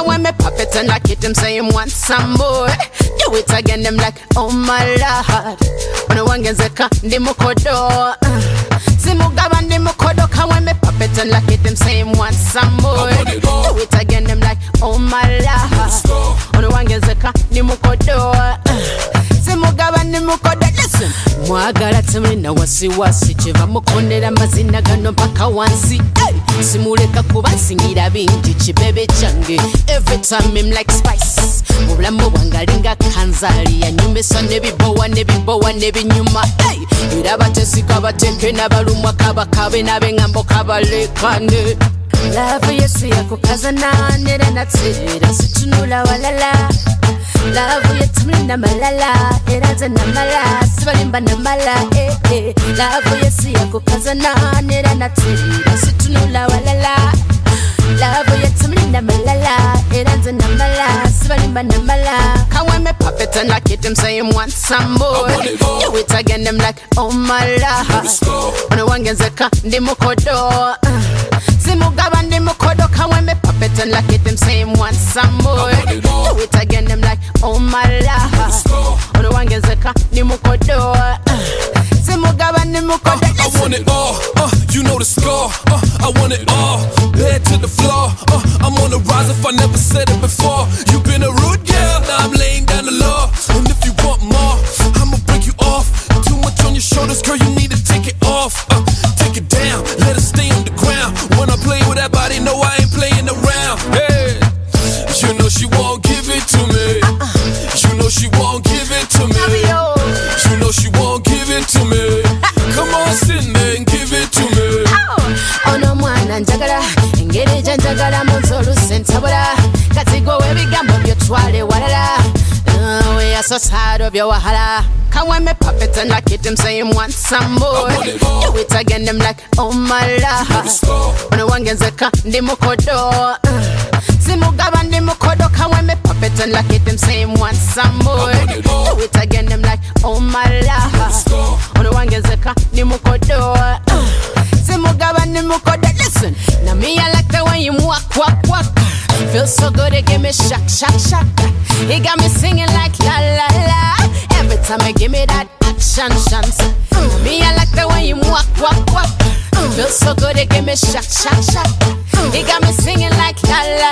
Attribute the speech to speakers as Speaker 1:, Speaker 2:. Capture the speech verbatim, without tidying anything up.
Speaker 1: Cause when me pop it and lock it, him say him want some more. Do it again, them like, oh my lord. When I want genzeka, ndi mukodo. Simugaba ndi mukodo. Cause when me pop it and lock it, them say him want some more. Do it again, them like, oh my lord. When I want genzeka, ndi mukodo. Simugaba ndi mukodo. Listen, mwagala temwe na wasi wasi. Chiva mukondera mazina gano mpaka wansi. Hey, simuleka kubansingira bingi chibebe change. Every time him like spice. Mubulamu wangalinga kanzali ya nyumesa nebibowa nebibowa nebinyuma. Hey, iraba tesika bateke nabalumwa kaba kabe nabengambo kabalekane. Love yesu yako kazana nere natsira situnula walala. Love yetu na malala eraza na mala sibalimba na mala eh eh. Love yesu yako kazana nere natsira situnula walala. Love yetu na malala eraza na mala sibalimba na mala. Cause when me pop it and lock it, them say him want some more. Do it again, them like, oh my lord. When I want genzeka ndi mukodo. Simugaba ndi mukodo. Cause when me pop it and lock it, them say him want some more. Do it again, them like, oh my lord. When I want genzeka ndi mukodo. Simugaba ndi mukodo.
Speaker 2: I want it all, uh, you know the score, uh, I want it all, head to the floor, uh, I'm on the rise if I never said it before. You've been a rude girl, now I'm laying down the law. And if you want more, I'ma break you off. Too much on your shoulders, girl, you need to take it off. uh, Take it down, let it stay on the ground. When I play with that body, no, I ain't playing around. Hey, you know she won't give it to me. You know she won't give it to me. You know she won't give it to me. Come on, sit there and give it to me.
Speaker 1: Ono mwana njagala engeri janjagala munzolu sentabula katigo webigambo byotwale walala. Uh, we are so tired of your wahala. Cause when me pop it and lock it, them say him want some more. Do it again, them like, oh my lord. When I want genzeka ndi mukodo. Simugaba ndi mukodo. Cause when me pop it and lock it, them say him want some more. Do it again, them like, oh my lord. When I want genzeka ndi mukodo. Simugaba ndi mukodo. Listen, now me I like the way you walk, walk, walk. Feel so good, it give me shock, shock, shock. He got me singing like la la la. Every time he give me that action, chance. Now me I like the way you walk, walk, walk. Feel so good, it give me shock, shock, shock. He got me singing like la la.